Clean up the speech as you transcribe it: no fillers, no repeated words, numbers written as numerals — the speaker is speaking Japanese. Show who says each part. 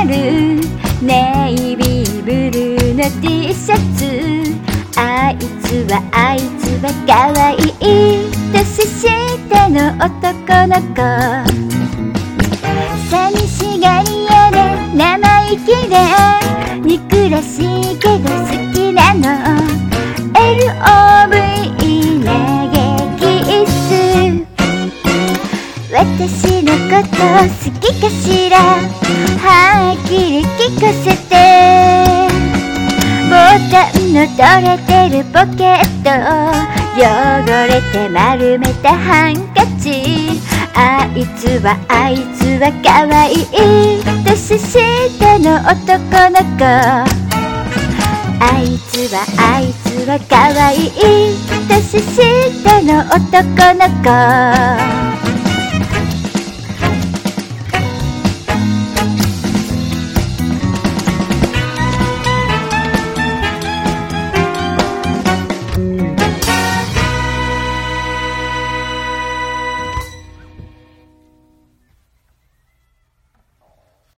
Speaker 1: るネイビーブルーの T シャツ、あいつは可愛い年下の男の子、寂しがり屋で生意気で憎らしいけど好きなの LOVE ネゲキス、私のこと好きかしら、はっきり聞かせて。ボタンの取れてるポケット、汚れて丸めたハンカチ、あいつは可愛い年下の男の子、あいつは可愛い年下の男の子。